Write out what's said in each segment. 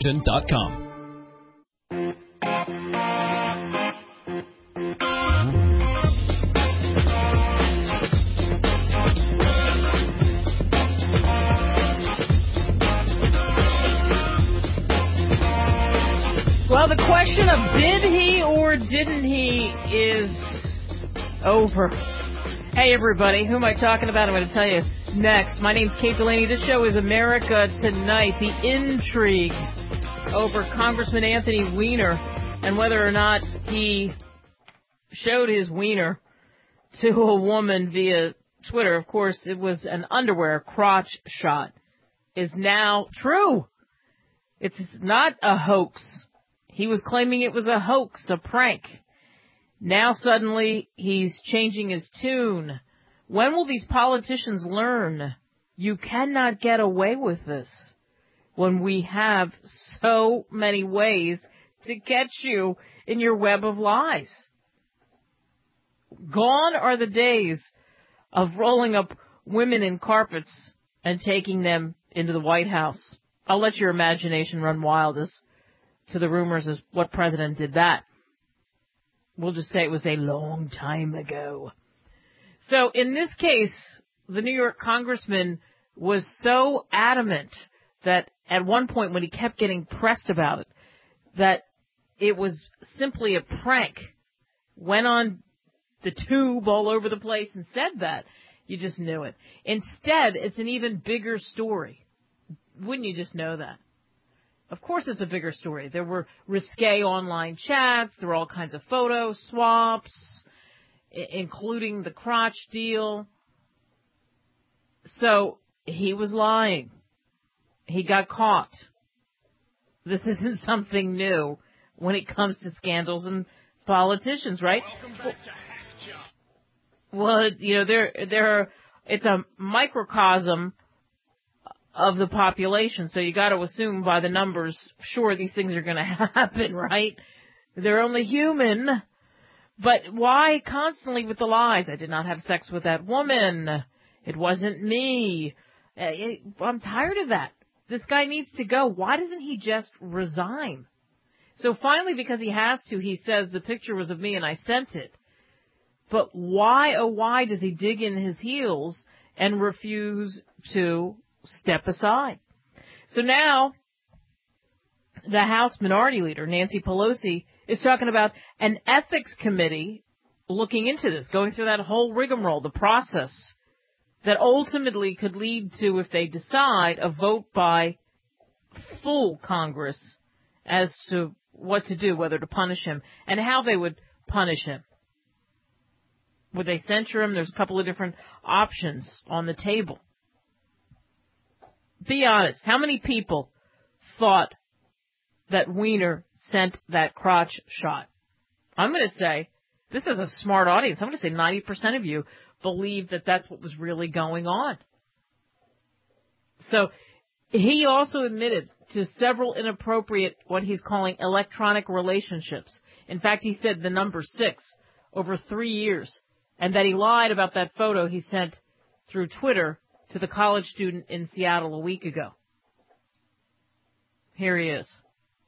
www.washington.com. Well, the question of did he or didn't he is over. Hey, everybody. Who am I talking about? I'm going to tell you next. My name's Kate Delaney. This show is America Tonight. The intrigue over Congressman Anthony Weiner and whether or not he showed his wiener to a woman via Twitter. Of course, it was an underwear crotch shot. Is now true. It's not a hoax. He was claiming it was a hoax, a prank. Now suddenly he's changing his tune. When will these politicians learn you cannot get away with this when we have so many ways to catch you in your web of lies? Gone are the days of rolling up women in carpets and taking them into the White House. I'll let your imagination run wild as to the rumors as what president did that. We'll just say it was a long time ago. So in this case, the New York congressman was so adamant that at one point when he kept getting pressed about it, that it was simply a prank, went on the tube all over the place and said that. You just knew it. Instead, it's an even bigger story. Wouldn't you just know that? Of course it's a bigger story. There were risque online chats. There were all kinds of photo swaps, including the crotch deal. So he was lying. He got caught. This isn't something new when it comes to scandals and politicians, right? Well, you know, it's a microcosm of the population, so you got to assume by the numbers, sure, these things are going to happen, right? They're only human. But why constantly with the lies? I did not have sex with that woman. It wasn't me. I'm tired of that. This guy needs to go. Why doesn't he just resign? So finally, because he has to, he says the picture was of me and I sent it. But why, oh why, does he dig in his heels and refuse to step aside? So now the House Minority Leader, Nancy Pelosi, is talking about an ethics committee looking into this, going through that whole rigmarole, the process that ultimately could lead to, if they decide, a vote by full Congress as to what to do, whether to punish him and how they would punish him. Would they censure him? There's a couple of different options on the table. Be honest. How many people thought that Weiner sent that crotch shot? I'm going to say, this is a smart audience. I'm going to say 90% of you believe that that's what was really going on. So he also admitted to several inappropriate, what he's calling electronic relationships. In fact, he said the number 6 over 3 years, and that he lied about that photo he sent through Twitter to the college student in Seattle a week ago. Here he is.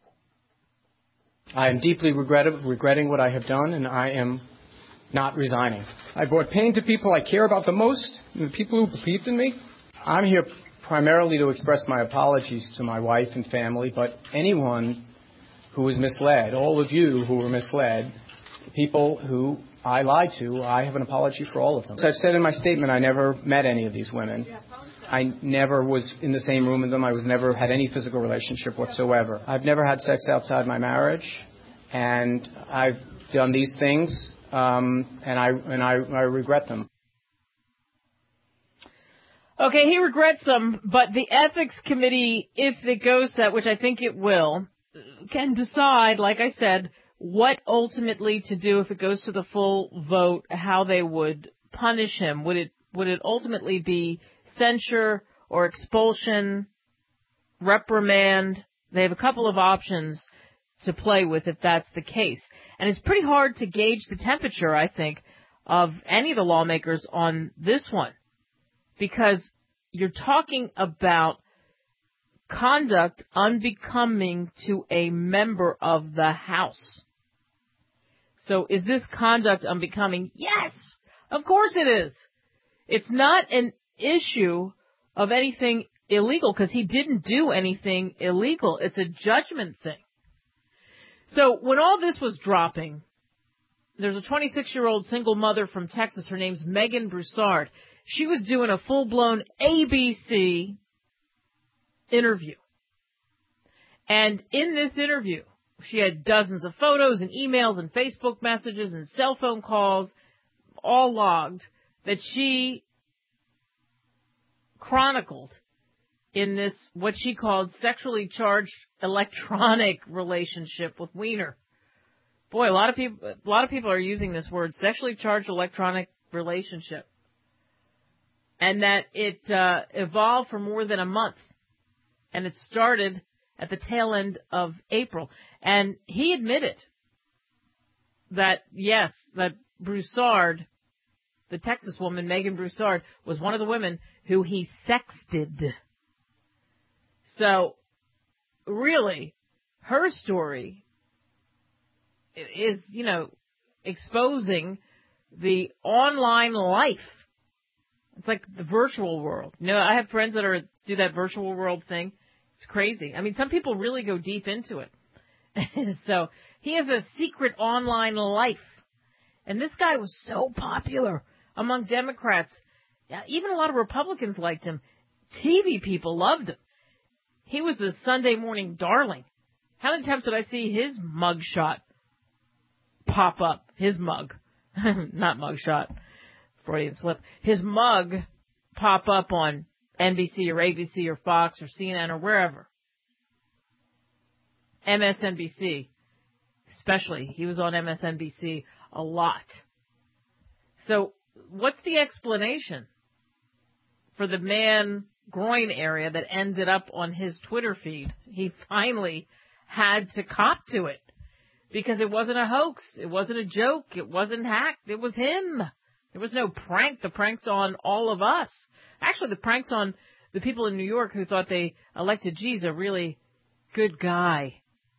I am deeply regretting what I have done, and I am not resigning. I brought pain to people I care about the most, and the people who believed in me. I'm here primarily to express my apologies to my wife and family, but anyone who was misled, all of you who were misled, people who I lied to, I have an apology for all of them. As I've said in my statement, I never met any of these women. I never was in the same room with them. I never had any physical relationship whatsoever. I've never had sex outside my marriage, and I've done these things, and I regret them. Okay, he regrets them, but the ethics committee, if it goes that, which I think it will, can decide, like I said, what ultimately to do if it goes to the full vote, how they would punish him. Would it ultimately be censure or expulsion, reprimand? They have a couple of options to play with if that's the case. And it's pretty hard to gauge the temperature, I think, of any of the lawmakers on this one, because you're talking about conduct unbecoming to a member of the House. So is this conduct unbecoming? Yes, of course it is. It's not an issue of anything illegal because he didn't do anything illegal. It's a judgment thing. So when all this was dropping, there's a 26-year-old single mother from Texas. Her name's Megan Broussard. She was doing a full-blown ABC interview. And in this interview, she had dozens of photos and emails and Facebook messages and cell phone calls, all logged, that she chronicled in this, what she called sexually charged electronic relationship with Weiner. Boy, a lot of people are using this word, sexually charged electronic relationship. And that it evolved for more than a month. And it started at the tail end of April. And he admitted that, yes, that Broussard, the Texas woman, Megan Broussard, was one of the women who he sexted. So, really, her story is, exposing the online life. It's like the virtual world. I have friends that do that virtual world thing. It's crazy. I mean, some people really go deep into it. So he has a secret online life. And this guy was so popular among Democrats. Even a lot of Republicans liked him. TV people loved him. He was the Sunday morning darling. How many times did I see his mug shot pop up? His mug. Not mug shot. Freudian slip. His mug pop up on NBC or ABC or Fox or CNN or wherever. MSNBC, especially. He was on MSNBC a lot. So what's the explanation for the man groin area that ended up on his Twitter feed? He finally had to cop to it because it wasn't a hoax. It wasn't a joke. It wasn't hacked. It was him. There was no prank. The prank's on all of us. Actually, the prank's on the people in New York who thought they elected G's a really good guy.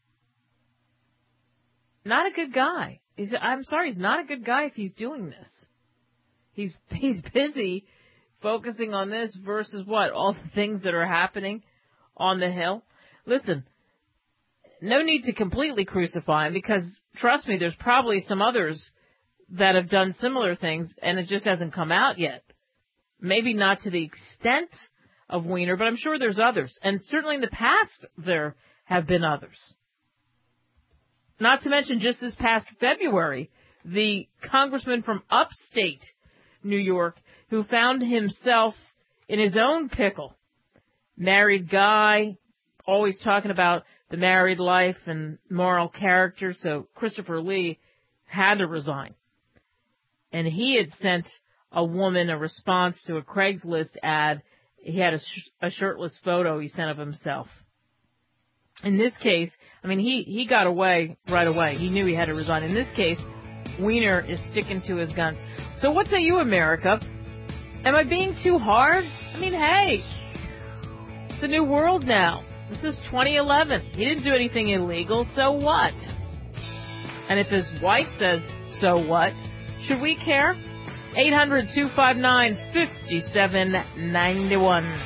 Not a good guy. I'm sorry, he's not a good guy if he's doing this. He's busy focusing on this versus what? All the things that are happening on the Hill. Listen, no need to completely crucify him because, trust me, there's probably some others that have done similar things and it just hasn't come out yet. Maybe not to the extent of Weiner, but I'm sure there's others. And certainly in the past there have been others. Not to mention just this past February, the congressman from upstate New York who found himself in his own pickle. Married guy, always talking about the married life and moral character, so Christopher Lee had to resign. And he had sent a woman a response to a Craigslist ad. He had a shirtless photo he sent of himself. In this case, I mean, he got away right away. He knew he had to resign. In this case, Weiner is sticking to his guns. So what say you, America? Am I being too hard? I mean, hey, it's a new world now. This is 2011. He didn't do anything illegal, so what? And if his wife says, so what? Should we care? 800-259-5791.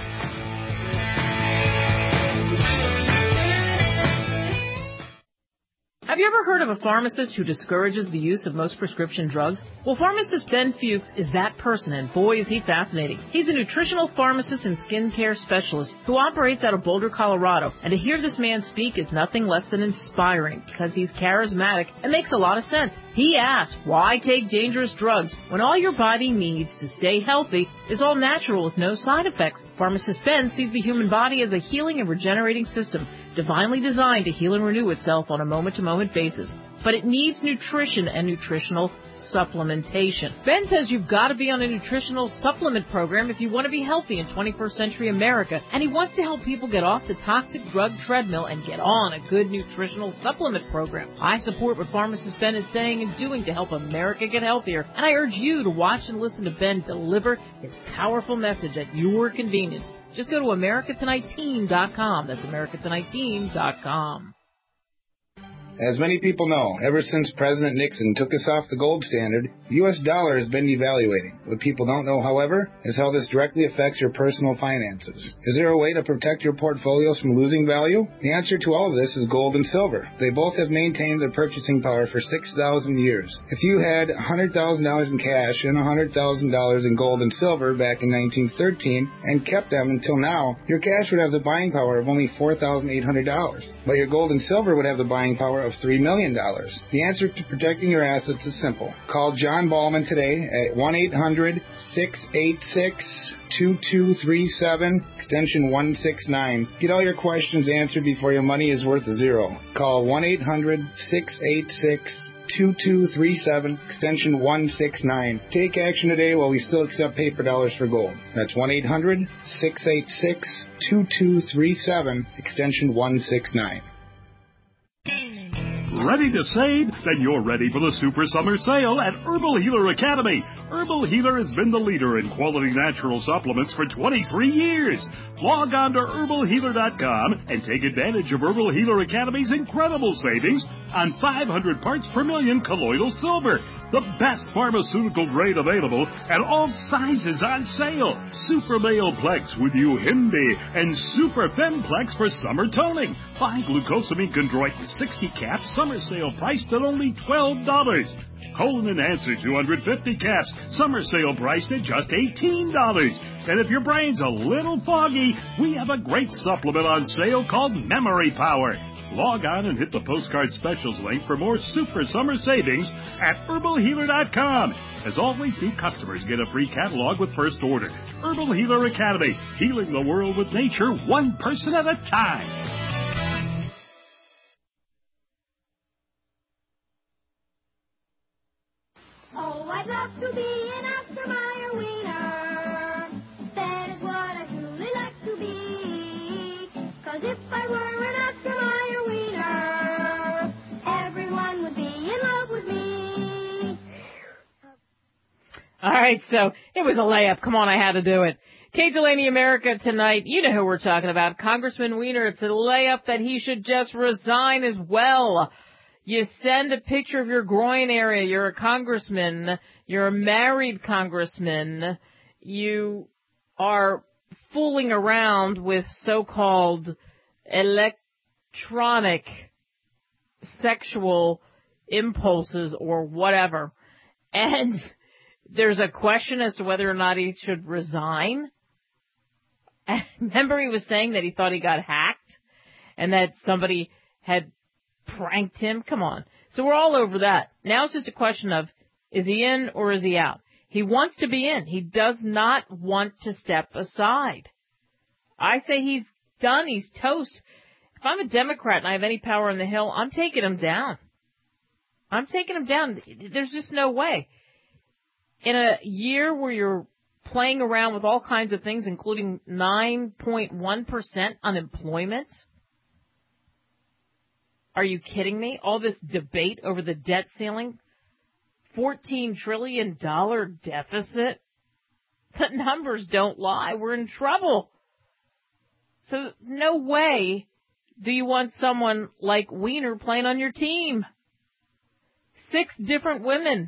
Have you ever heard of a pharmacist who discourages the use of most prescription drugs? Well, pharmacist Ben Fuchs is that person, and boy, is he fascinating. He's a nutritional pharmacist and skincare specialist who operates out of Boulder, Colorado, and to hear this man speak is nothing less than inspiring because he's charismatic and makes a lot of sense. He asks, why take dangerous drugs when all your body needs to stay healthy is all natural with no side effects? Pharmacist Ben sees the human body as a healing and regenerating system, divinely designed to heal and renew itself on a moment-to-moment basis. But it needs nutrition and nutritional supplementation. Ben says you've got to be on a nutritional supplement program if you want to be healthy in 21st century America, and he wants to help people get off the toxic drug treadmill and get on a good nutritional supplement program. I support what pharmacist Ben is saying and doing to help America get healthier, and I urge you to watch and listen to Ben deliver his powerful message at your convenience. Just go to AmericaTonightTeam.com. That's AmericaTonightTeam.com. As many people know, ever since President Nixon took us off the gold standard, the U.S. dollar has been devaluating. What people don't know, however, is how this directly affects your personal finances. Is there a way to protect your portfolios from losing value? The answer to all of this is gold and silver. They both have maintained their purchasing power for 6,000 years. If you had $100,000 in cash and $100,000 in gold and silver back in 1913 and kept them until now, your cash would have the buying power of only $4,800. But your gold and silver would have the buying power of $3 million. The answer to protecting your assets is simple. Call John Ballman today at 1-800-686-2237, extension 169. Get all your questions answered before your money is worth a zero. Call 1-800-686-2237, extension 169. Take action today while we still accept paper dollars for gold. That's 1-800-686-2237, extension 169. Ready to save? Then you're ready for the Super Summer Sale at Herbal Healer Academy. Herbal Healer has been the leader in quality natural supplements for 23 years. Log on to herbalhealer.com and take advantage of Herbal Healer Academy's incredible savings on 500 parts per million colloidal silver, the best pharmaceutical grade available, at all sizes on sale. Super Male Plex with Uhimbi and Super Femplex for summer toning. Buy glucosamine chondroitin 60 caps, summer sale priced at only $12. Colon Enhancer 250 caps, summer sale priced at just $18. And if your brain's a little foggy, we have a great supplement on sale called Memory Power. Log on and hit the postcard specials link for more super summer savings at herbalhealer.com. As always, new customers get a free catalog with first order. Herbal Healer Academy, healing the world with nature, one person at a time. Oh, I'd love to be an Oscar Mayer wiener. That is what I'd truly like to be. 'Cause if I were an Oscar Mayer wiener, everyone would be in love with me. All right, so it was a layup. Come on, I had to do it. Kate Delaney, America Tonight. You know who we're talking about. Congressman Weiner. It's a layup that he should just resign as well. You send a picture of your groin area. You're a congressman. You're a married congressman. You are fooling around with so-called electronic sexual impulses or whatever. And there's a question as to whether or not he should resign. Remember he was saying that he thought he got hacked and that somebody had pranked him? Come on. So we're all over that. Now it's just a question of, is he in or is he out? He wants to be in. He does not want to step aside. I say he's done. He's toast. If I'm a Democrat and I have any power on the Hill, I'm taking him down. I'm taking him down. There's just no way. In a year where you're playing around with all kinds of things, including 9.1% unemployment, are you kidding me? All this debate over the debt ceiling, $14 trillion deficit. The numbers don't lie. We're in trouble. So no way do you want someone like Weiner playing on your team. 6 different women.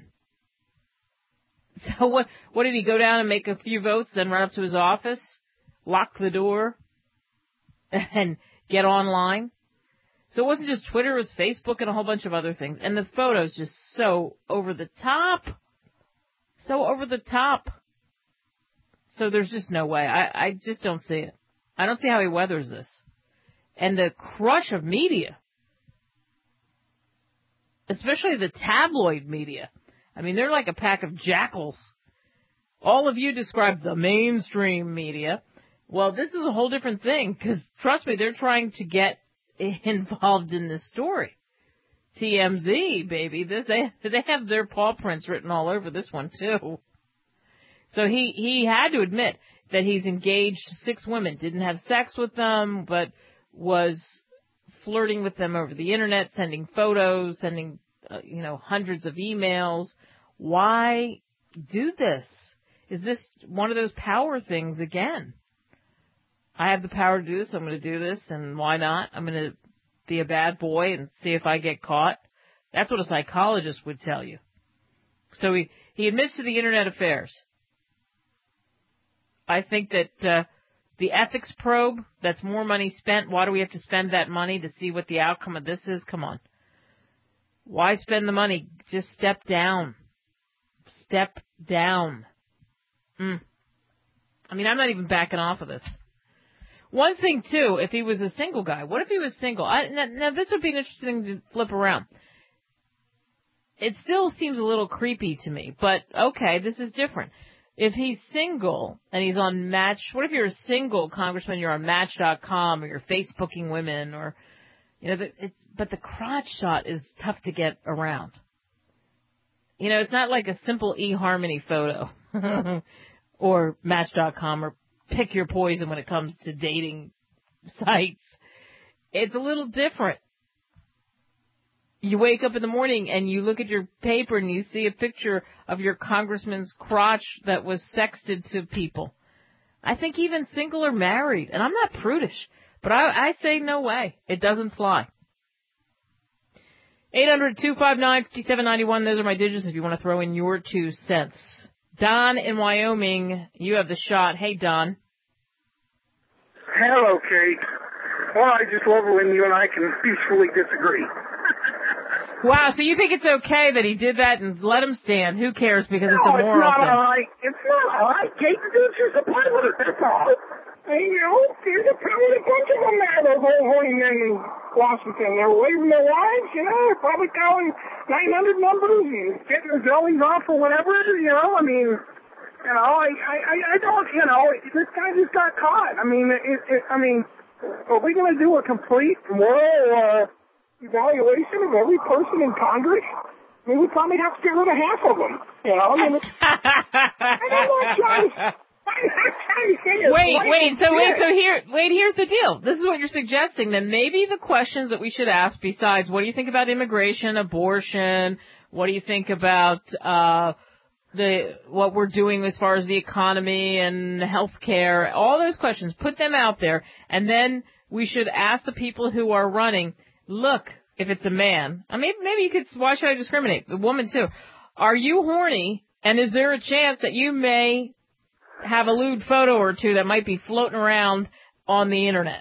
So what did he go down and make a few votes, then run up to his office, lock the door, and get online? So it wasn't just Twitter, it was Facebook and a whole bunch of other things. And the photos just so over the top. So over the top. So there's just no way. I just don't see it. I don't see how he weathers this. And the crush of media, especially the tabloid media. I mean, they're like a pack of jackals. All of you describe the mainstream media. Well, this is a whole different thing because, trust me, they're trying to get involved in this story. TMZ, baby. They have their paw prints written all over this one, too. So he had to admit that he's engaged 6 women, didn't have sex with them, but was flirting with them over the Internet, sending photos, sending, hundreds of emails. Why do this? Is this one of those power things again? I have the power to do this. I'm going to do this, and why not? I'm going to be a bad boy and see if I get caught. That's what a psychologist would tell you. So he admits to the Internet affairs. I think that the ethics probe, that's more money spent. Why do we have to spend that money to see what the outcome of this is? Come on. Why spend the money? Just step down. Step down. I mean, I'm not even backing off of this. One thing, too, if he was a single guy, what if he was single? Now, this would be an interesting thing to flip around. It still seems a little creepy to me, but okay, this is different. If he's single and he's on Match, what if you're a single congressman, you're on Match.com or you're Facebooking women or, but the crotch shot is tough to get around. It's not like a simple eHarmony photo or Match.com or pick your poison when it comes to dating sites. It's a little different. You wake up in the morning and you look at your paper and you see a picture of your congressman's crotch that was sexted to people. I think even single or married, and I'm not prudish, but I say no way. It doesn't fly. 800-259-5791. Those are my digits if you want to throw in your 2 cents. Don in Wyoming, you have the shot. Hey, Don. Hello, Kate. Well, I just love it when you and I can peacefully disagree. Wow, so you think it's okay that he did that and let him stand? Who cares because it's a moral thing? It's not all right. It's not all right. Kate, the dude's just a pilot at this point. And, there's a bunch of them there, those old horny men in Washington. They're waving their wives, they're probably calling 900 numbers and getting their bellies off or whatever, I mean, I don't, this guy just got caught. I mean, are we going to do a complete moral evaluation of every person in Congress? I mean, we probably have to get rid of half of them, I'm not trying to... Here's the deal. This is what you're suggesting. Then maybe the questions that we should ask besides, what do you think about immigration, abortion? What do you think about, what we're doing as far as the economy and healthcare? All those questions, put them out there. And then we should ask the people who are running, look, if it's a man, maybe you could, why should I discriminate? The woman too. Are you horny? And is there a chance that you may have a lewd photo or two that might be floating around on the Internet?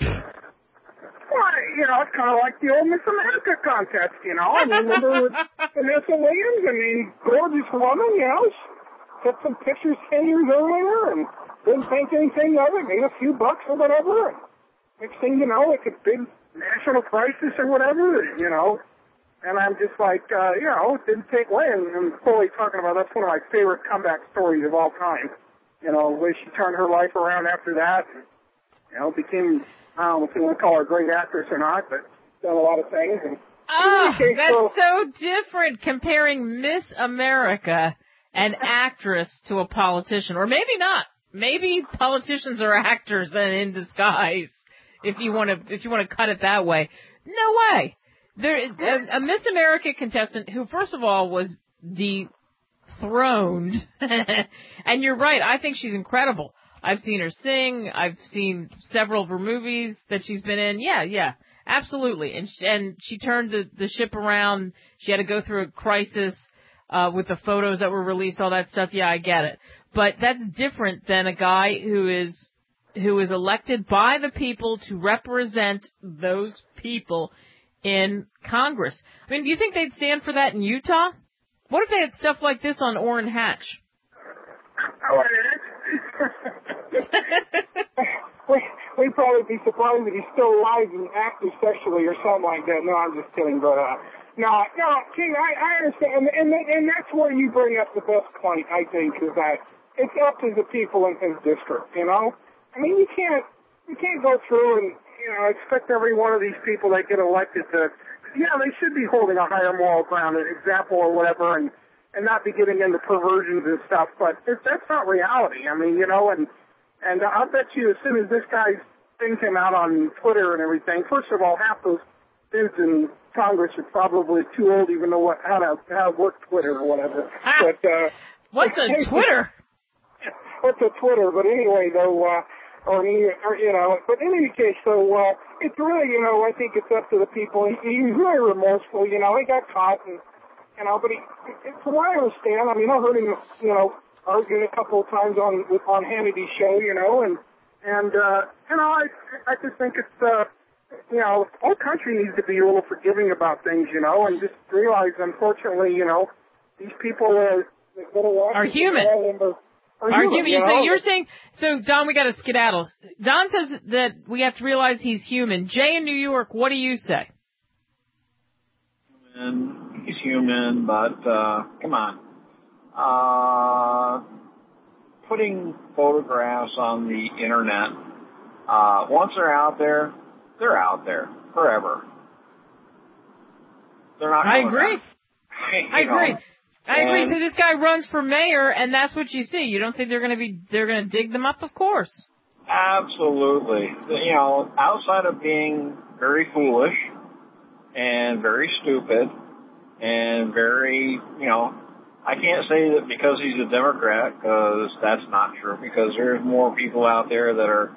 Well, it's kind of like the old Miss America contest, I remember with Vanessa Williams, gorgeous woman, took some pictures 10 years earlier and didn't think anything of it, made a few bucks or whatever. And next thing you know, it's a big national crisis or whatever, and I'm just like, it didn't take away. And I'm fully talking about, that's one of my favorite comeback stories of all time. The way she turned her life around after that, became, I don't know if you want to call her a great actress or not, but done a lot of things. And that's so different comparing Miss America, an actress, to a politician. Or maybe not. Maybe politicians are actors and in disguise, if you want to cut it that way. No way. There is a Miss America contestant who, first of all, was dethroned. And you're right. I think she's incredible. I've seen her sing. I've seen several of her movies that she's been in. Yeah, absolutely. And she turned the ship around. She had to go through a crisis with the photos that were released, all that stuff. Yeah, I get it. But that's different than a guy who is elected by the people to represent those people in Congress. I mean, do you think they'd stand for that in Utah? What if they had stuff like this on Orrin Hatch? We'd probably be surprised that he's still alive and active sexually or something like that. No, I'm just kidding. But no, King, I understand, and that's where you bring up the best point. I think is that it's up to the people in his district. I mean, you can't go through and expect every one of these people that get elected to. They should be holding a higher moral ground, an example or whatever, and not be getting into perversions and stuff. But that's not reality. I mean, and I'll bet you as soon as this guy's thing came out on Twitter and everything, first of all, half those dudes in Congress are probably too old even know how to work Twitter or whatever. But what's a Twitter? What's a Twitter? But anyway, though, or you know. But in any case, so it's really, you know, I think it's up to the people. He's really remorseful, you know. He got caught, and you know, but from what I understand, I mean, I heard him, you know, arguing a couple of times on Hannity's show, you know, and you know, I just think it's you know, our country needs to be a little forgiving about things, you know, and just realize, unfortunately, you know, these people are human. Are human. You know? So you're saying, so Don, we got to skedaddle. Don says that we have to realize he's human. Jay in New York, what do you say? He's human, but come on. Putting photographs on the internet, once they're out there forever. They're not. I agree. I agree. So this guy runs for mayor, and that's what you see. You don't think they're going to dig them up? Of course. Absolutely. You know, outside of being very foolish and very stupid and very, you know, I can't say that because he's a Democrat, because that's not true, because there's more people out there that are,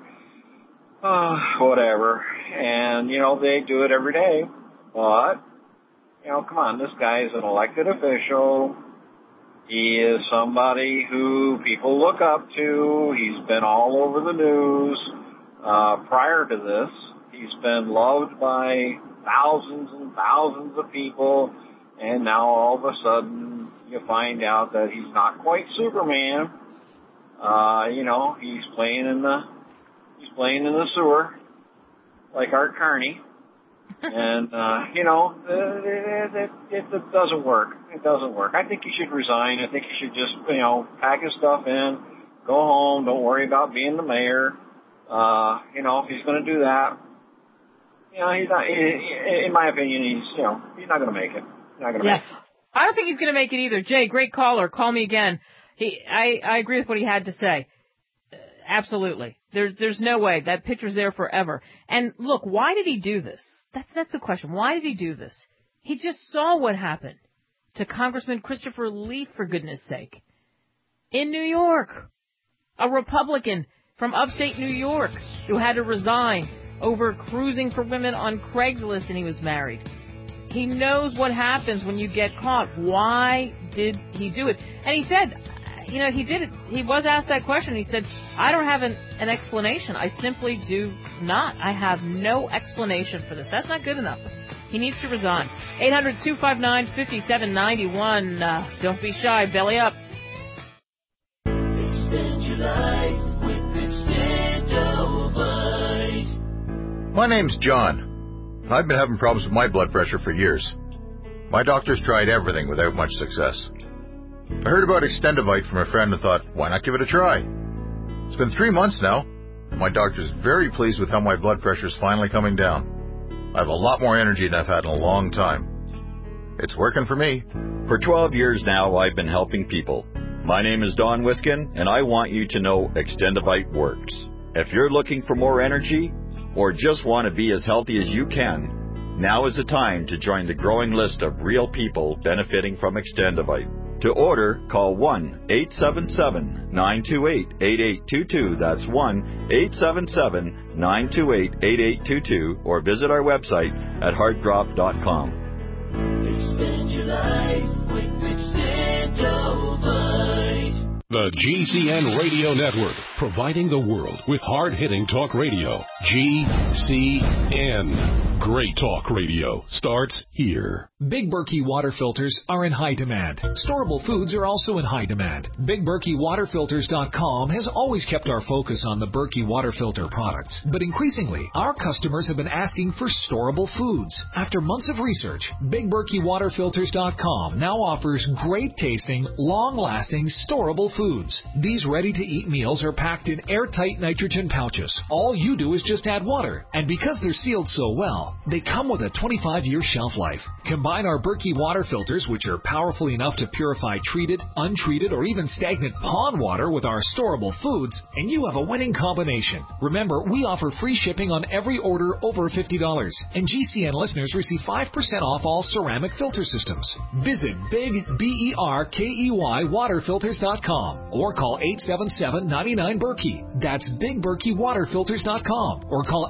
whatever, and, you know, they do it every day, but, you know, come on, this guy is an elected official. He is somebody who people look up to. He's been all over the news. Prior to this, he's been loved by thousands and thousands of people, and now all of a sudden you find out that he's not quite Superman. You know, he's playing in the sewer like Art Carney. And, you know, it doesn't work. It doesn't work. I think he should resign. I think he should just, you know, pack his stuff in, go home, don't worry about being the mayor. You know, if he's going to do that, you know, he's not, in my opinion, he's not going to make it. He's not going to make it. I don't think he's going to make it either. Jay, great caller. Call me again. I agree with what he had to say. Absolutely. There's no way. That picture's there forever. And look, why did he do this? That's the question. Why did he do this? He just saw what happened to Congressman Christopher Lee, for goodness sake. In New York. A Republican from upstate New York who had to resign over cruising for women on Craigslist, and he was married. He knows what happens when you get caught. Why did he do it? And he said, you know, he did it. He was asked that question. He said, I don't have an explanation. I simply do not. I have no explanation for this. That's not good enough. He needs to resign. 800-259-5791. Don't be shy. Belly up. Extend your life with Extendovite. My name's John. I've been having problems with my blood pressure for years. My doctor's tried everything without much success. I heard about Extendovite from a friend and thought, why not give it a try? It's been 3 months now, and my doctor's very pleased with how my blood pressure's finally coming down. I have a lot more energy than I've had in a long time. It's working for me. For 12 years now, I've been helping people. My name is Don Wiskin, and I want you to know Extendovite works. If you're looking for more energy, or just want to be as healthy as you can, now is the time to join the growing list of real people benefiting from Extendovite. To order, call 1-877-928-8822. That's 1-877-928-8822. Or visit our website at heartdrop.com. Extend your life with Extendovite. The GCN Radio Network, providing the world with hard-hitting talk radio. GCN. Great talk radio starts here. Big Berkey water filters are in high demand. Storable foods are also in high demand. BigBerkeyWaterFilters.com has always kept our focus on the Berkey water filter products. But increasingly, our customers have been asking for storable foods. After months of research, BigBerkeyWaterFilters.com now offers great-tasting, long-lasting, storable foods. These ready-to-eat meals are packed in airtight nitrogen pouches. All you do is just add water. And because they're sealed so well, they come with a 25-year shelf life. Combine our Berkey water filters, which are powerful enough to purify treated, untreated, or even stagnant pond water with our storable foods, and you have a winning combination. Remember, we offer free shipping on every order over $50, and GCN listeners receive 5% off all ceramic filter systems. Visit BigBerkey Waterfilters.com. BigBerkeyWaterFilters.com or call 877-99-BERKEY. That's BigBerkeyWaterFilters.com or call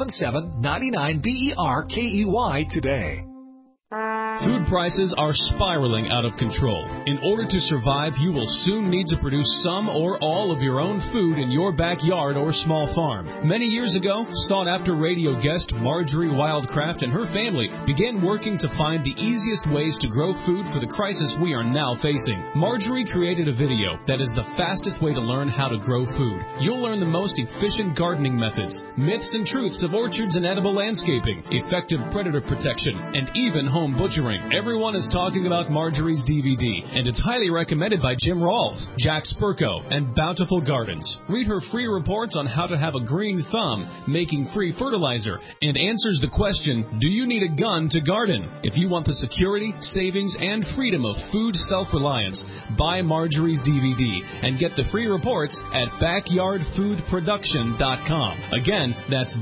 877-99-BERKEY today. Food prices are spiraling out of control. In order to survive, you will soon need to produce some or all of your own food in your backyard or small farm. Many years ago, sought-after radio guest Marjorie Wildcraft and her family began working to find the easiest ways to grow food for the crisis we are now facing. Marjorie created a video that is the fastest way to learn how to grow food. You'll learn the most efficient gardening methods, myths and truths of orchards and edible landscaping, effective predator protection, and even home butchering. Everyone is talking about Marjorie's DVD, and it's highly recommended by Jim Rawls, Jack Spurko, and Bountiful Gardens. Read her free reports on how to have a green thumb, making free fertilizer, and answers the question, do you need a gun to garden? If you want the security, savings, and freedom of food self-reliance, buy Marjorie's DVD and get the free reports at backyardfoodproduction.com. Again, that's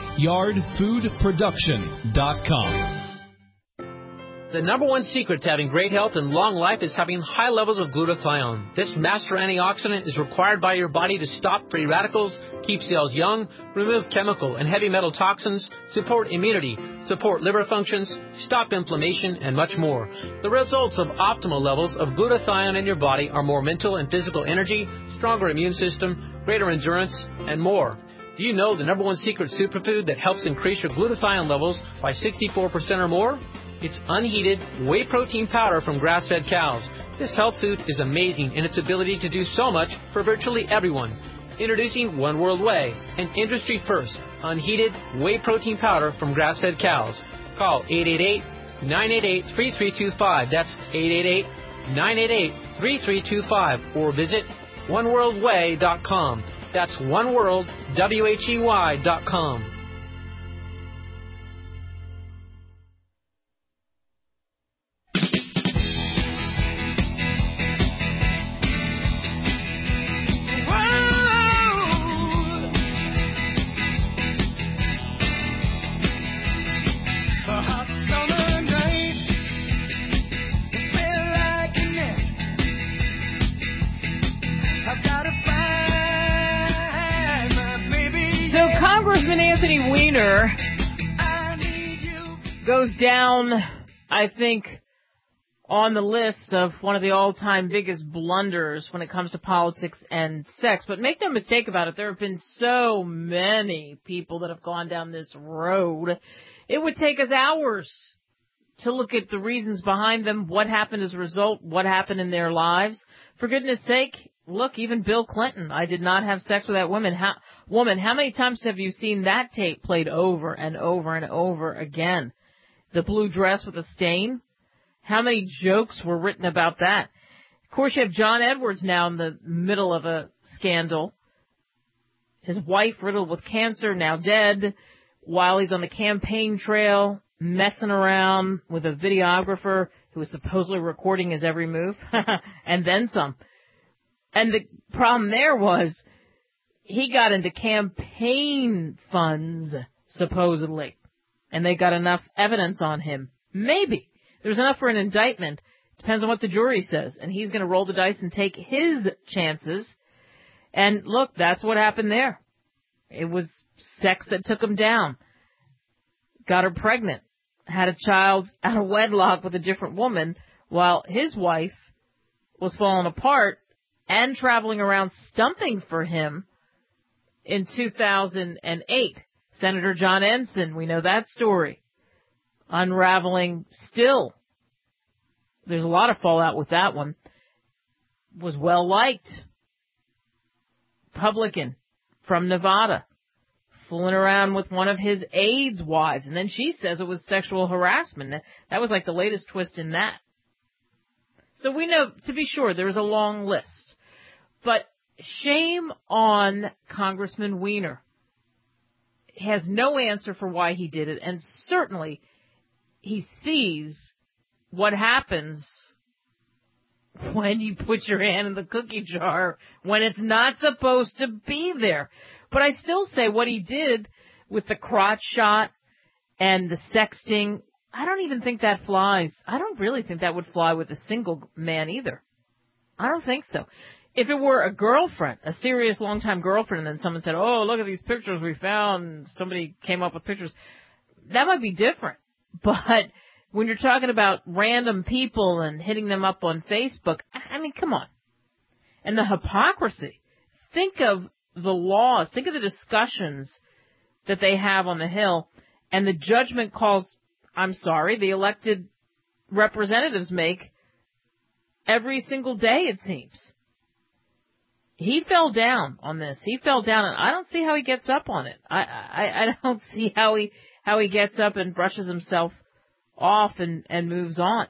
backyardfoodproduction.com. The number one secret to having great health and long life is having high levels of glutathione. This master antioxidant is required by your body to stop free radicals, keep cells young, remove chemical and heavy metal toxins, support immunity, support liver functions, stop inflammation, and much more. The results of optimal levels of glutathione in your body are more mental and physical energy, stronger immune system, greater endurance, and more. Do you know the number one secret superfood that helps increase your glutathione levels by 64% or more? It's unheated whey protein powder from grass-fed cows. This health food is amazing in its ability to do so much for virtually everyone. Introducing One World Whey, an industry-first, unheated whey protein powder from grass-fed cows. Call 888-988-3325. That's 888-988-3325. Or visit oneworldwhey.com. That's oneworldwhey.com. Congressman Anthony Weiner goes down, I think, on the list of one of the all-time biggest blunders when it comes to politics and sex. But make no mistake about it, there have been so many people that have gone down this road. It would take us hours to look at the reasons behind them, what happened as a result, what happened in their lives. For goodness sake, look, even Bill Clinton, I did not have sex with that woman. How many times have you seen that tape played over and over and over again? The blue dress with a stain? How many jokes were written about that? Of course, you have John Edwards now in the middle of a scandal. His wife riddled with cancer, now dead, while he's on the campaign trail, messing around with a videographer who was supposedly recording his every move, and then some. And the problem there was he got into campaign funds, supposedly, and they got enough evidence on him. Maybe. There's enough for an indictment. Depends on what the jury says. And he's going to roll the dice and take his chances. And look, that's what happened there. It was sex that took him down. Got her pregnant. Had a child out of wedlock with a different woman while his wife was falling apart and traveling around stumping for him in 2008. Senator John Ensign, we know that story. Unraveling still. There's a lot of fallout with that one. Was well liked. Republican from Nevada. Fooling around with one of his aides' wives. And then she says it was sexual harassment. That was like the latest twist in that. So we know, to be sure, there's a long list. But shame on Congressman Weiner. He has no answer for why he did it. And certainly he sees what happens when you put your hand in the cookie jar when it's not supposed to be there. But I still say what he did with the crotch shot and the sexting, I don't even think that flies. I don't really think that would fly with a single man either. I don't think so. If it were a girlfriend, a serious long-time girlfriend, and then someone said, oh, look at these pictures we found, and somebody came up with pictures, that might be different. But when you're talking about random people and hitting them up on Facebook, I mean, come on. And the hypocrisy. Think of the laws. Think of the discussions that they have on the Hill and the judgment calls, I'm sorry, the elected representatives make every single day, it seems. He fell down on this. He fell down, and I don't see how he gets up on it. I don't see how he gets up and brushes himself off and moves on.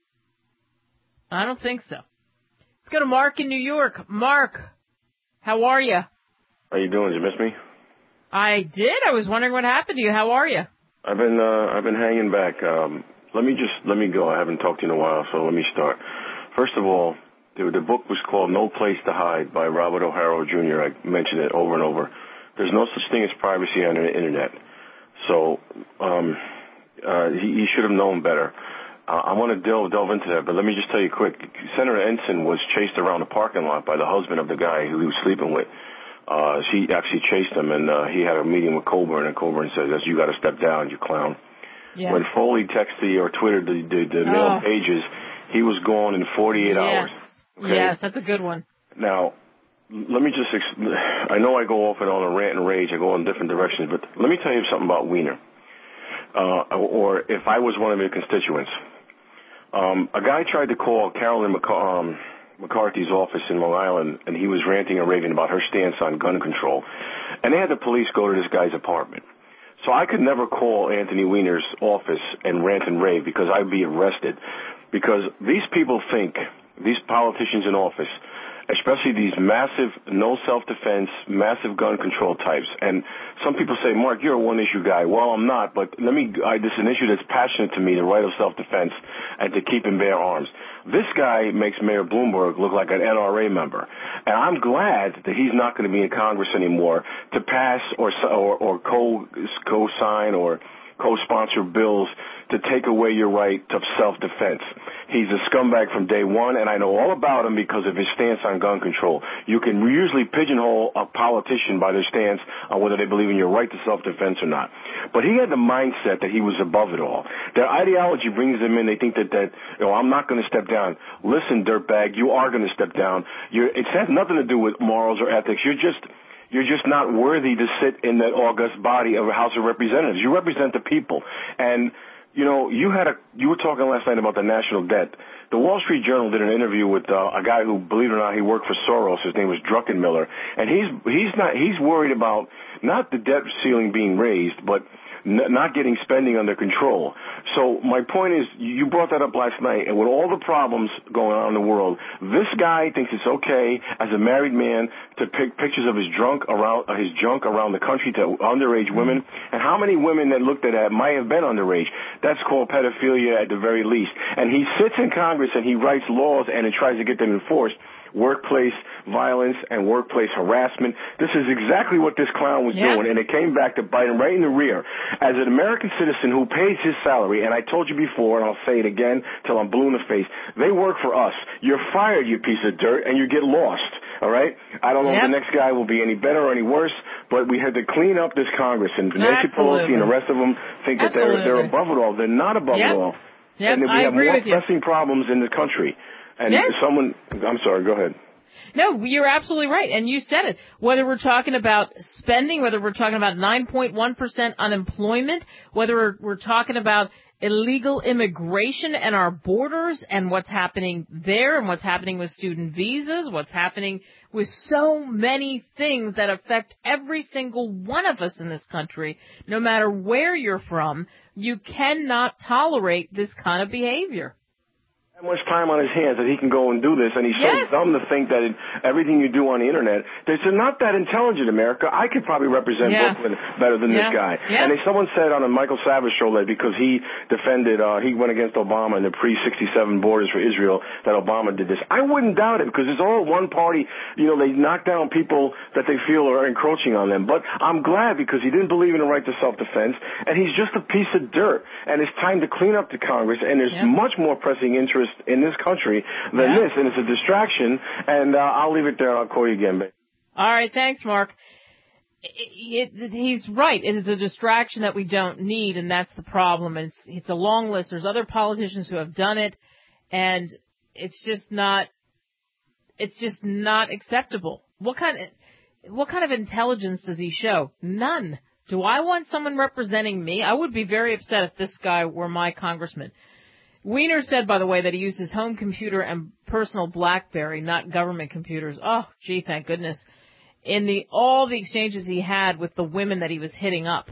I don't think so. Let's go to Mark in New York. Mark, how are you? How you doing? Did you miss me? I did. I was wondering what happened to you. How are you? I've been hanging back. Let me go. I haven't talked to you in a while, so let me start. First of all, the book was called No Place to Hide by Robert O'Hara Jr. I mentioned it over and over. There's no such thing as privacy on the internet. So he should have known better. I want to delve into that, but let me just tell you quick. Senator Ensign was chased around the parking lot by the husband of the guy who he was sleeping with. She actually chased him, and he had a meeting with Coburn, and Coburn says, you got to step down, you clown. Yeah. When Foley texted or Twittered the mail pages, he was gone in 48 hours. Okay? Yes, that's a good one. Now, let me just, I know I go off and on a rant and rage, I go in different directions, but let me tell you something about Weiner. Or if I was one of your constituents. A guy tried to call Carolyn McCarthy's office in Long Island, and he was ranting and raving about her stance on gun control. And they had the police go to this guy's apartment. So I could never call Anthony Weiner's office and rant and rave because I'd be arrested. Because these people think, these politicians in office, especially these massive no self-defense, massive gun control types. And some people say, Mark, you're a one-issue guy. Well, I'm not, but this is an issue that's passionate to me, the right of self-defense and to keep and bear arms. This guy makes Mayor Bloomberg look like an NRA member. And I'm glad that he's not going to be in Congress anymore to pass or co-sign or co-sponsor bills to take away your right of self-defense. He's a scumbag from day one, and I know all about him because of his stance on gun control. You can usually pigeonhole a politician by their stance on whether they believe in your right to self-defense or not. But he had the mindset that he was above it all. Their ideology brings them in. They think that I'm not going to step down. Listen, dirtbag, you are going to step down. It has nothing to do with morals or ethics. You're just not worthy to sit in that august body of a House of Representatives. You represent the people. And, you were talking last night about the national debt. The Wall Street Journal did an interview with a guy who, believe it or not, he worked for Soros. His name was Druckenmiller. And he's worried about not the debt ceiling being raised, but not getting spending under control. So my point is, you brought that up last night, and with all the problems going on in the world, this guy thinks it's okay as a married man to pick pictures of his junk around the country to underage women. And how many women that looked at that might have been underage? That's called pedophilia at the very least. And he sits in Congress and he writes laws and it tries to get them enforced. Workplace violence and workplace harassment. This is exactly what this clown was doing, and it came back to bite him right in the rear. As an American citizen who pays his salary, and I told you before, and I'll say it again till I'm blue in the face, they work for us. You're fired, you piece of dirt, and you get lost, all right? I don't know if the next guy will be any better or any worse, but we had to clean up this Congress, and Nancy Pelosi and the rest of them think that they're above it all. They're not above it all. And we have more pressing problems in the country. And I'm sorry, go ahead. No, you're absolutely right. And you said it. Whether we're talking about spending, whether we're talking about 9.1% unemployment, whether we're talking about illegal immigration and our borders and what's happening there and what's happening with student visas, what's happening with so many things that affect every single one of us in this country, no matter where you're from, you cannot tolerate this kind of behavior. Much time on his hands that he can go and do this, and he's so dumb to think that everything you do on the internet, they're not that intelligent, America. I could probably represent Brooklyn better than this guy. And someone said on a Michael Savage show that because he defended, he went against Obama in the pre-67 borders for Israel, that Obama did this. I wouldn't doubt it because it's all one party. They knock down people that they feel are encroaching on them. But I'm glad because he didn't believe in the right to self-defense, and he's just a piece of dirt. And it's time to clean up the Congress, and there's much more pressing interest in this country than this, and it's a distraction. And I'll leave it there. I'll call you again, babe. All right, thanks, Mark. He's right. It is a distraction that we don't need, and that's the problem. It's a long list. There's other politicians who have done it, and it's just not acceptable. What kind of intelligence does he show? None. Do I want someone representing me? I would be very upset if this guy were my congressman. Weiner said, by the way, that he used his home computer and personal BlackBerry, not government computers. Oh, gee, thank goodness. In all the exchanges he had with the women that he was hitting up.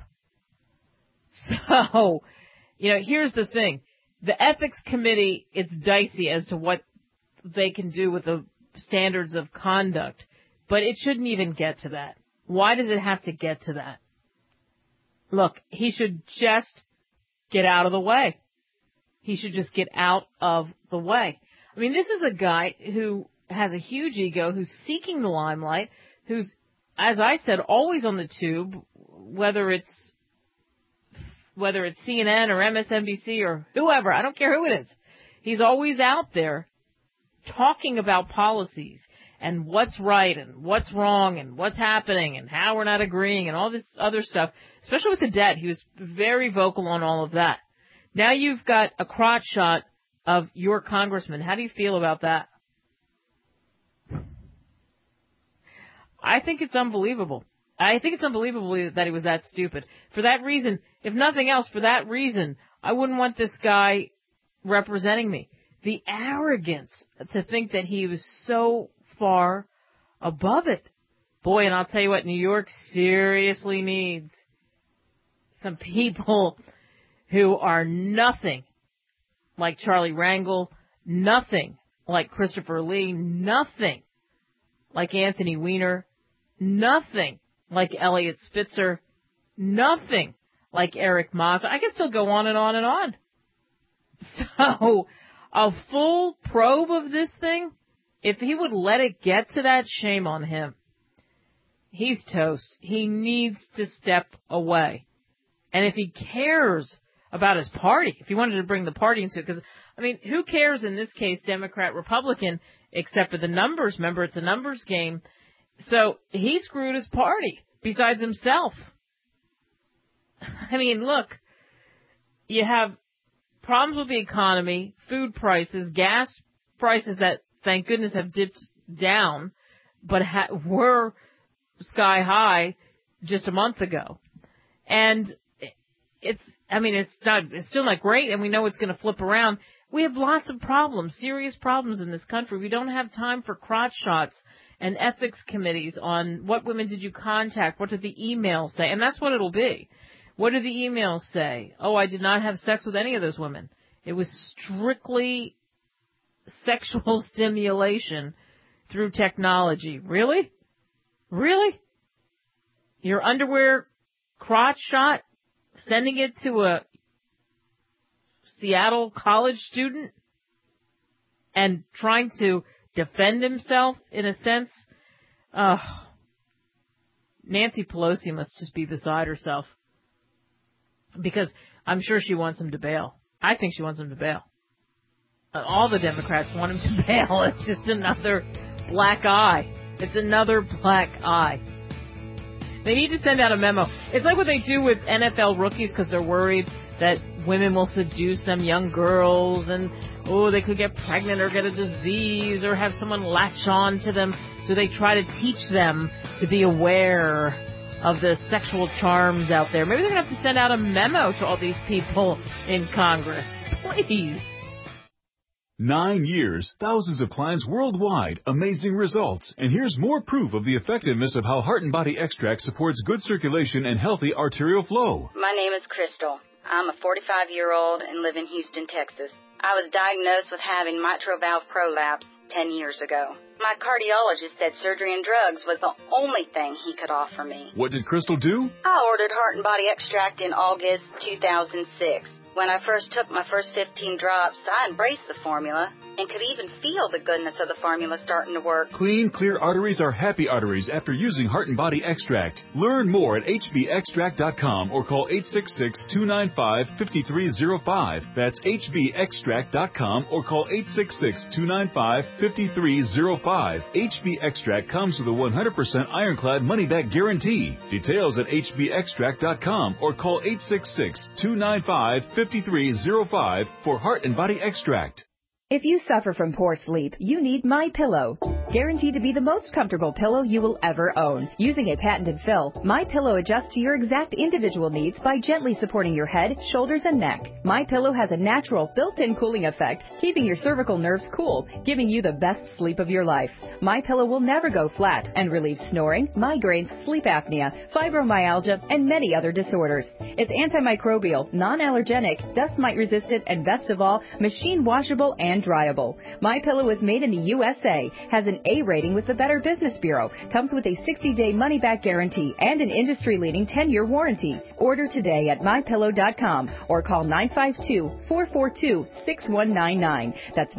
So, here's the thing. The ethics committee, it's dicey as to what they can do with the standards of conduct, but it shouldn't even get to that. Why does it have to get to that? Look, he should just get out of the way. He should just get out of the way. I mean, this is a guy who has a huge ego, who's seeking the limelight, who's, as I said, always on the tube, whether it's CNN or MSNBC or whoever, I don't care who it is. He's always out there talking about policies and what's right and what's wrong and what's happening and how we're not agreeing and all this other stuff, especially with the debt. He was very vocal on all of that. Now you've got a crotch shot of your congressman. How do you feel about that? I think it's unbelievable. I think it's unbelievable that he was that stupid. For that reason, if nothing else, for that reason, I wouldn't want this guy representing me. The arrogance to think that he was so far above it. Boy, and I'll tell you what, New York seriously needs some people who are nothing like Charlie Rangel, nothing like Christopher Lee, nothing like Anthony Weiner, nothing like Elliot Spitzer, nothing like Eric Maas. I can still go on and on and on. So, a full probe of this thing, if he would let it get to that, shame on him. He's toast. He needs to step away. And if he cares about his party, if he wanted to bring the party into it, because, I mean, who cares in this case, Democrat, Republican, except for the numbers? Remember, it's a numbers game. So he screwed his party, besides himself. I mean, look, you have problems with the economy, food prices, gas prices that, thank goodness, have dipped down, but were sky high just a month ago. And it's still not great, and we know it's going to flip around. We have lots of problems, serious problems in this country. We don't have time for crotch shots and ethics committees on what women did you contact, what did the emails say, and that's what it'll be. What did the emails say? Oh, I did not have sex with any of those women. It was strictly sexual stimulation through technology. Really? Really? Your underwear crotch shot? Sending it to a Seattle college student and trying to defend himself in a sense? Nancy Pelosi must just be beside herself. Because I'm sure she wants him to bail. I think she wants him to bail. All the Democrats want him to bail. It's just another black eye. It's another black eye. They need to send out a memo. It's like what they do with NFL rookies because they're worried that women will seduce them, young girls, and, they could get pregnant or get a disease or have someone latch on to them. So they try to teach them to be aware of the sexual charms out there. Maybe they're going to have to send out a memo to all these people in Congress. Please. 9 years, thousands of clients worldwide, amazing results. And here's more proof of the effectiveness of how Heart and Body Extract supports good circulation and healthy arterial flow. My name is Crystal. I'm a 45-year-old and live in Houston, Texas. I was diagnosed with having mitral valve prolapse 10 years ago. My cardiologist said surgery and drugs was the only thing he could offer me. What did Crystal do? I ordered Heart and Body Extract in August 2006. When I first took my first 15 drops, I embraced the formula, and could even feel the goodness of the formula starting to work. Clean, clear arteries are happy arteries after using Heart and Body Extract. Learn more at hbextract.com or call 866-295-5305. That's hbextract.com or call 866-295-5305. HB Extract comes with a 100% ironclad money-back guarantee. Details at hbextract.com or call 866-295-5305 for Heart and Body Extract. If you suffer from poor sleep, you need MyPillow. Guaranteed to be the most comfortable pillow you will ever own. Using a patented fill, MyPillow adjusts to your exact individual needs by gently supporting your head, shoulders, and neck. MyPillow has a natural built-in cooling effect, keeping your cervical nerves cool, giving you the best sleep of your life. MyPillow will never go flat and relieves snoring, migraines, sleep apnea, fibromyalgia, and many other disorders. It's antimicrobial, non-allergenic, dust mite resistant, and best of all, machine washable and dryable. MyPillow is made in the USA, has an A rating with the Better Business Bureau, comes with a 60-day money-back guarantee and an industry-leading 10-year warranty. Order today at MyPillow.com or call 952-442-6199. That's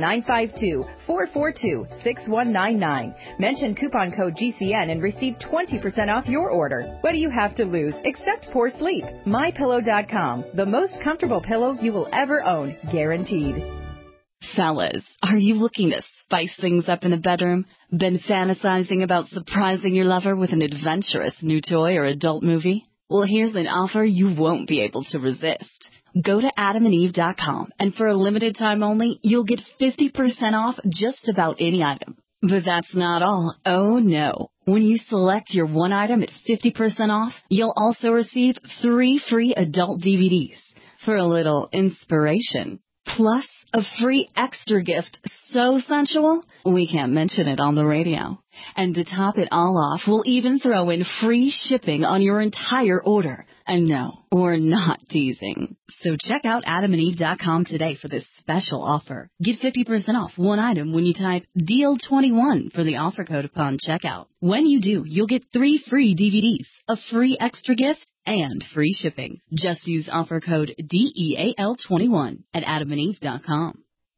952-442-6199. Mention coupon code GCN and receive 20% off your order. What do you have to lose except poor sleep? MyPillow.com, the most comfortable pillow you will ever own, guaranteed. Fellas, are you looking to spice things up in the bedroom? Been fantasizing about surprising your lover with an adventurous new toy or adult movie? Well, here's an offer you won't be able to resist. Go to adamandeve.com, and for a limited time only, you'll get 50% off just about any item. But that's not all. Oh, no. When you select your one item at 50% off, you'll also receive 3 free adult DVDs for a little inspiration. Plus, a free extra gift so sensual, we can't mention it on the radio. And to top it all off, we'll even throw in free shipping on your entire order. And no, we're not teasing. So check out adamandeve.com today for this special offer. Get 50% off one item when you type DEAL21 for the offer code upon checkout. When you do, you'll get 3 free DVDs, a free extra gift, and free shipping. Just use offer code DEAL21 at adamandeve.com.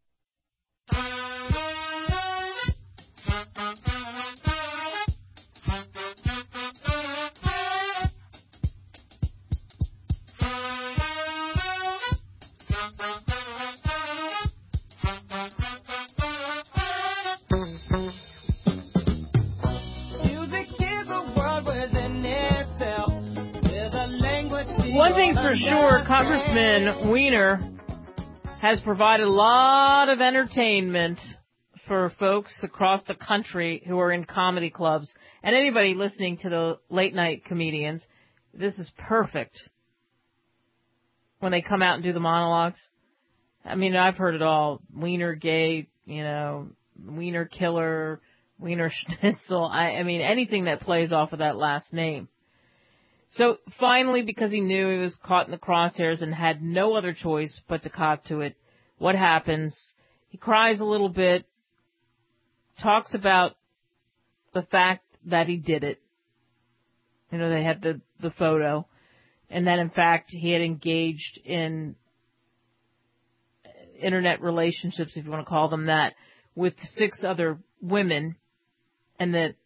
One thing's for sure, Congressman Weiner has provided a lot of entertainment for folks across the country who are in comedy clubs. And anybody listening to the late-night comedians, this is perfect when they come out and do the monologues. I mean, I've heard it all. Weiner gay, Weiner killer, Weiner Schnitzel. I mean, anything that plays off of that last name. So finally, because he knew he was caught in the crosshairs and had no other choice but to cop to it, what happens? He cries a little bit, talks about the fact that he did it. They had the photo. And that, in fact, he had engaged in internet relationships, if you want to call them that, with 6 other women. And the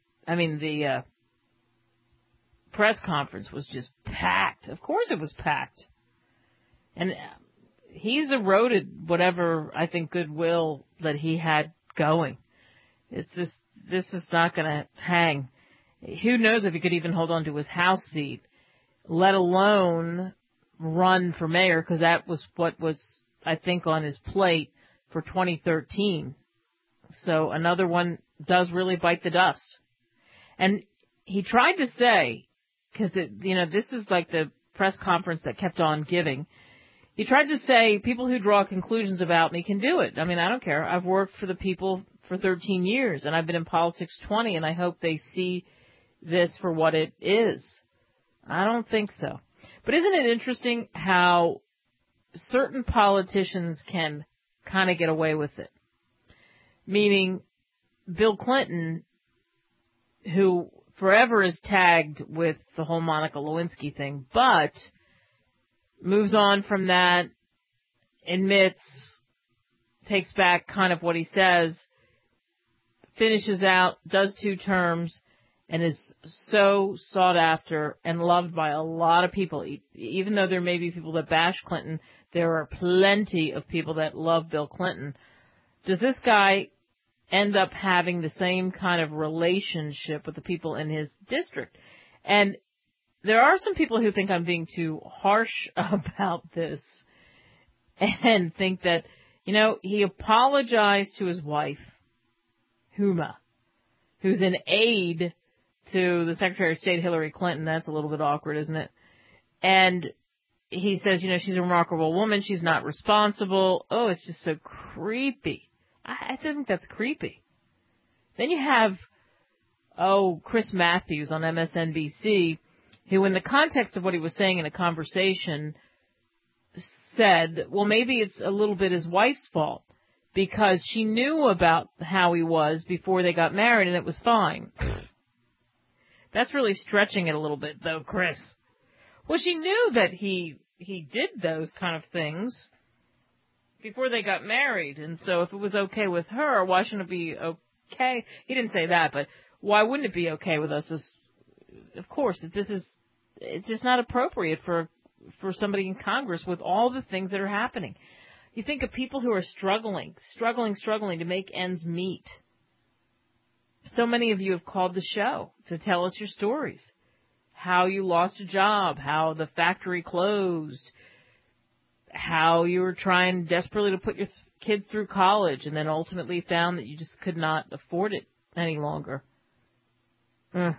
press conference was just packed. Of course it was packed. And he's eroded whatever, I think, goodwill that he had going. It's just, this is not going to hang. Who knows if he could even hold on to his House seat, let alone run for mayor, because that was what was, I think, on his plate for 2013. So another one does really bite the dust. And he tried to say, because, this is like the press conference that kept on giving. He tried to say, people who draw conclusions about me can do it. I mean, I don't care. I've worked for the people for 13 years, and I've been in politics 20, and I hope they see this for what it is. I don't think so. But isn't it interesting how certain politicians can kind of get away with it? Meaning, Bill Clinton, who forever is tagged with the whole Monica Lewinsky thing, but moves on from that, admits takes back kind of what he says, finishes out, does 2 terms, and is so sought after and loved by a lot of people. Even though there may be people that bash Clinton, there are plenty of people that love Bill Clinton. Does this guy end up having the same kind of relationship with the people in his district? And there are some people who think I'm being too harsh about this and think that, he apologized to his wife, Huma, who's an aide to the Secretary of State Hillary Clinton. That's a little bit awkward, isn't it? And he says, she's a remarkable woman. She's not responsible. Oh, it's just so creepy. I think that's creepy. Then you have, Chris Matthews on MSNBC, who in the context of what he was saying in a conversation said, well, maybe it's a little bit his wife's fault because she knew about how he was before they got married and it was fine. That's really stretching it a little bit, though, Chris. Well, she knew that he did those kind of things before they got married, and so if it was okay with her, why shouldn't it be okay? He didn't say that, but why wouldn't it be okay with us? Of course, it's just not appropriate for somebody in Congress with all the things that are happening. You think of people who are struggling to make ends meet. So many of you have called the show to tell us your stories. How you lost a job, how the factory closed, how you were trying desperately to put your kids through college and then ultimately found that you just could not afford it any longer. And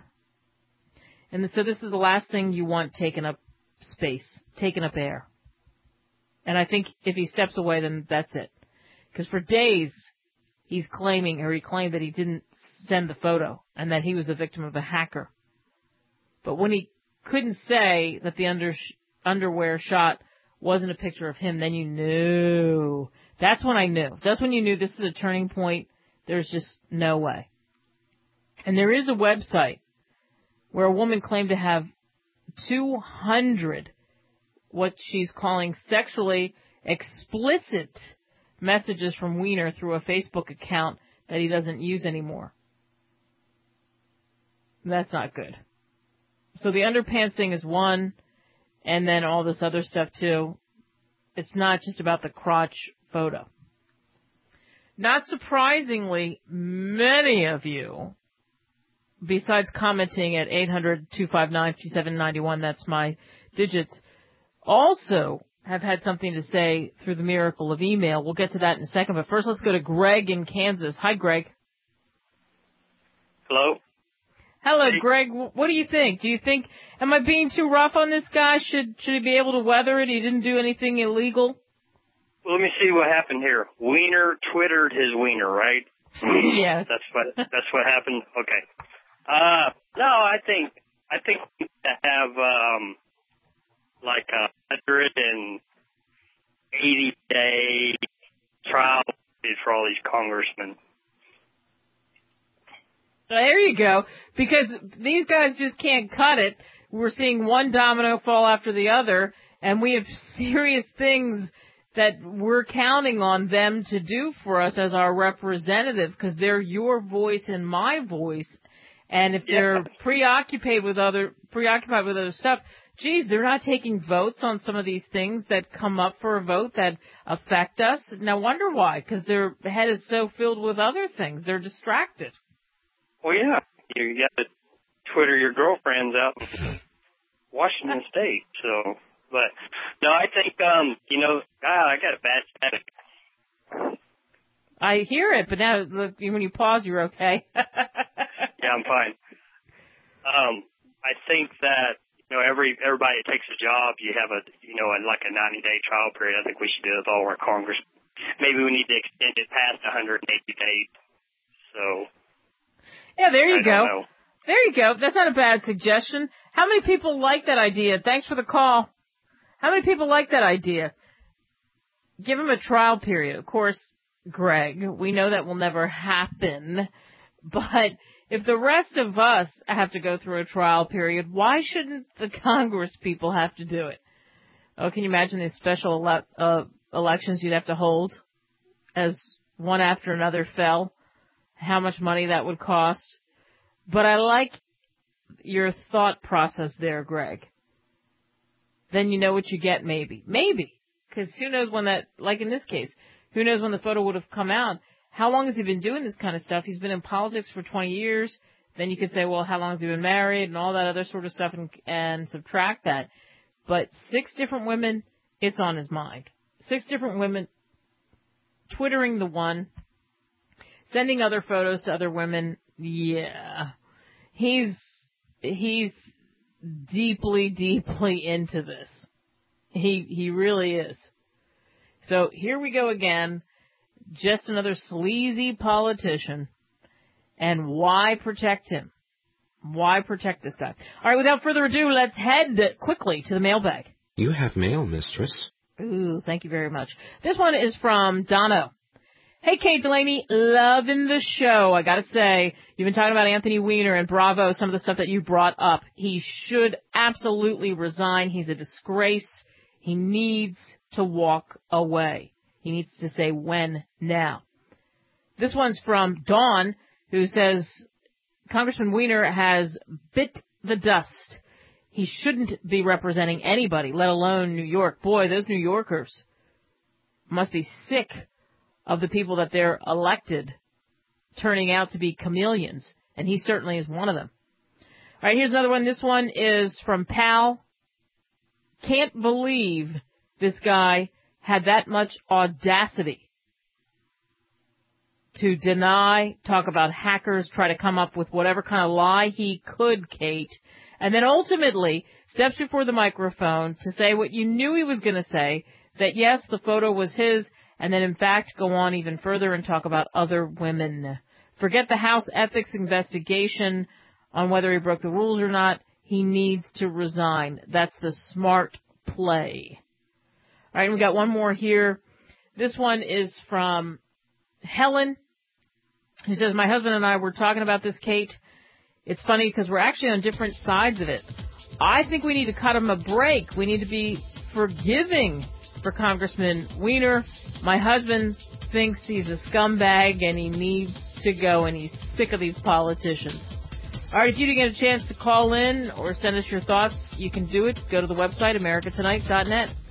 so this is the last thing you want taking up space, taking up air. And I think if he steps away, then that's it. Because for days, he claimed that he didn't send the photo and that he was the victim of a hacker. But when he couldn't say that the underwear shot wasn't a picture of him, then you knew. That's when I knew. That's when you knew this is a turning point. There's just no way. And there is a website where a woman claimed to have 200 what she's calling sexually explicit messages from Weiner through a Facebook account that he doesn't use anymore. That's not good. So the underpants thing is one, and then all this other stuff too. It's not just about the crotch photo. Not surprisingly, many of you, besides commenting at 800-259-5791, that's my digits, also have had something to say through the miracle of email. We'll get to that in a second, but first let's go to Greg in Kansas. Hi, Greg. Hello. Hello, Greg. What do you think? Am I being too rough on this guy? Should he be able to weather it? He didn't do anything illegal? Well, let me see what happened here. Weiner Twittered his wiener, right? Yes. That's what happened. Okay. No, I think we have like 180-day trial for all these congressmen. There you go. Because these guys just can't cut it. We're seeing one domino fall after the other, and we have serious things that we're counting on them to do for us as our representative, because they're your voice and my voice. And if they're preoccupied with other stuff, geez, they're not taking votes on some of these things that come up for a vote that affect us. Now wonder why, because their head is so filled with other things. They're distracted. Well, yeah, you got to Twitter your girlfriends out in Washington State. So, but no, I think I got a bad static. I hear it, but now look, when you pause, you're okay. Yeah, I'm fine. I think that everybody takes a job. You have a 90-day trial period. I think we should do it with all our Congress. Maybe we need to extend it past 180 days. So. Yeah, there you go. There you go. That's not a bad suggestion. How many people like that idea? Thanks for the call. How many people like that idea? Give them a trial period. Of course, Greg, we know that will never happen. But if the rest of us have to go through a trial period, why shouldn't the Congress people have to do it? Oh, can you imagine the special elections you'd have to hold? as one after another fell, how much money that would cost. But I like your thought process there, Greg. Then you know what you get, maybe. Maybe. Because who knows when that, like in this case, who knows when the photo would have come out. How long has he been doing this kind of stuff? He's been in politics for 20 years. Then you could say, well, how long has he been married and all that other sort of stuff and subtract that. But 6 different women, it's on his mind. 6 different women twittering the one, sending other photos to other women. Yeah. He's deeply, deeply into this. He really is. So here we go again. Just another sleazy politician. And why protect him? Why protect this guy? All right, without further ado, let's head quickly to the mailbag. You have mail, mistress. Ooh, thank you very much. This one is from Dono. Hey, Kate Delaney, loving the show. I gotta say, you've been talking about Anthony Weiner and Bravo, some of the stuff that you brought up. He should absolutely resign. He's a disgrace. He needs to walk away. He needs to say when now. This one's from Dawn, who says, Congressman Weiner has bit the dust. He shouldn't be representing anybody, let alone New York. Boy, those New Yorkers must be sick of the people that they're elected turning out to be chameleons, and he certainly is one of them. All right, here's another one. This one is from Pal. Can't believe this guy had that much audacity to deny, talk about hackers, try to come up with whatever kind of lie he could, Kate, and then ultimately steps before the microphone to say what you knew he was going to say, that yes, the photo was his, and then in fact go on even further and talk about other women. Forget the House ethics investigation on whether he broke the rules or not. He needs to resign. That's the smart play. All right, we got one more here. This one is from Helen, who says, my husband and I were talking about this, Kate. It's funny because we're actually on different sides of it. I think we need to cut him a break. We need to be forgiving for Congressman Weiner. My husband thinks he's a scumbag and he needs to go and he's sick of these politicians. All right, if you didn't get a chance to call in or send us your thoughts, you can do it. Go to the website, americatonight.net.